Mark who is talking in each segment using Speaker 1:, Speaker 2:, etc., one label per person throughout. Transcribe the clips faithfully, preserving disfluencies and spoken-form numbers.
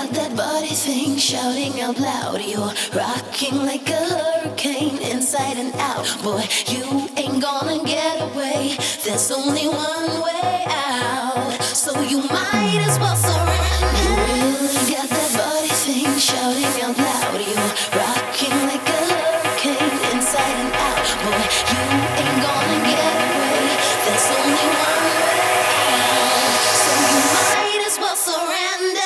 Speaker 1: got that body thing shouting out loud. You're rocking like a hurricane inside and out. Boy, you ain't gonna get away. There's only one way out. So you might as well surrender. You really got that body thing shouting out loud. You're rocking like a hurricane inside and out. Boy, you ain't gonna get away. There's only one way out. So you might as well surrender.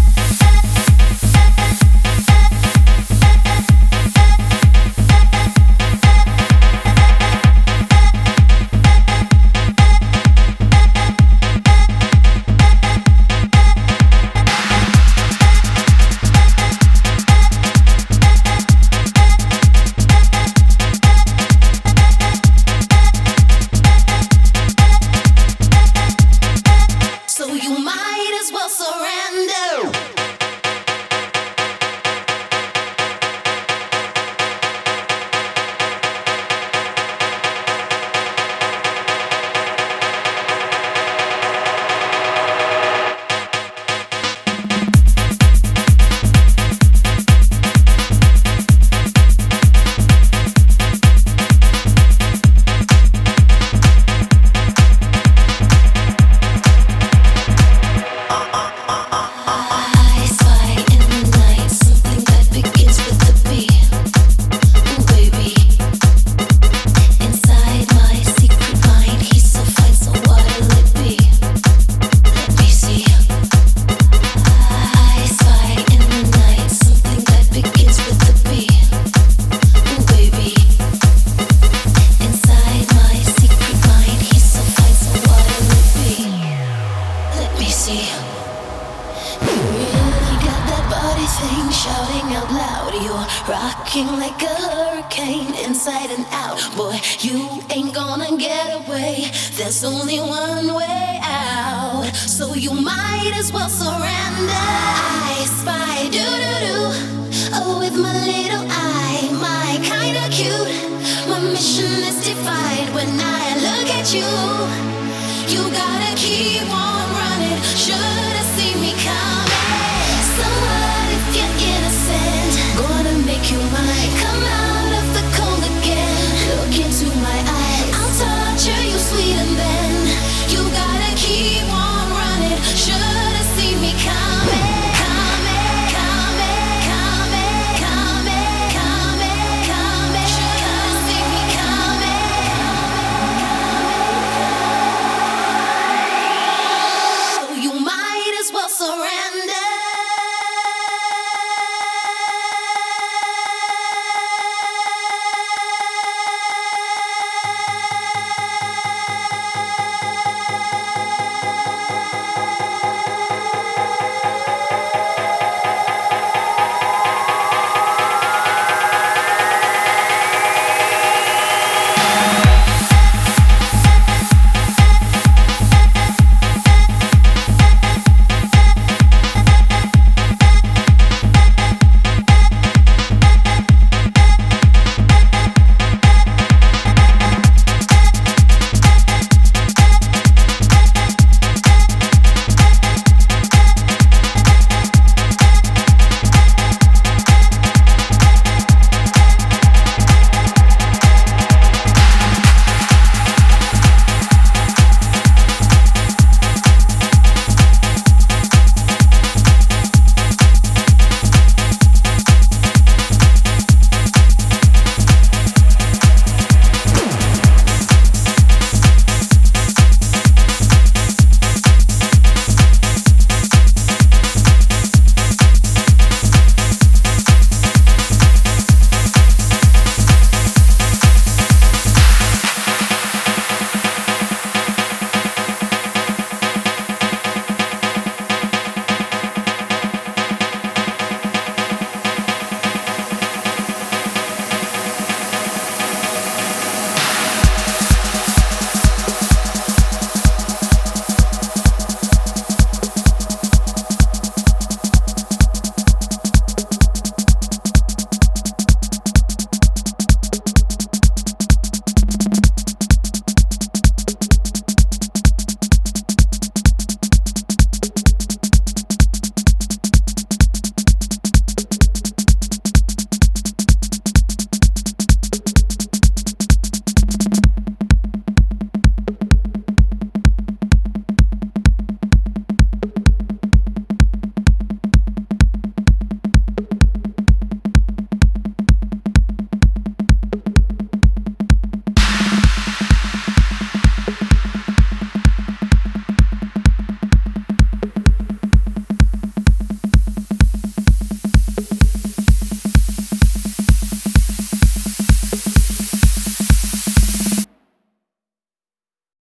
Speaker 1: Shouting out loud, you're rocking like a hurricane inside and out. Boy, you ain't gonna get away. There's only one way out. So you might as well surrender. I spy, do do do. Oh, with my little eye, my kinda cute. My mission is defied when I look at you. You gotta keep on running. Should've seen me coming. So what if you're innocent? Gonna make you mine. Come out of the cold again. Look into my eyes. I'll torture you, sweet, and then you gotta keep on running. Should've seen me coming. Coming, coming, coming, coming, coming, coming. Should've seen me coming. So you might as well surrender.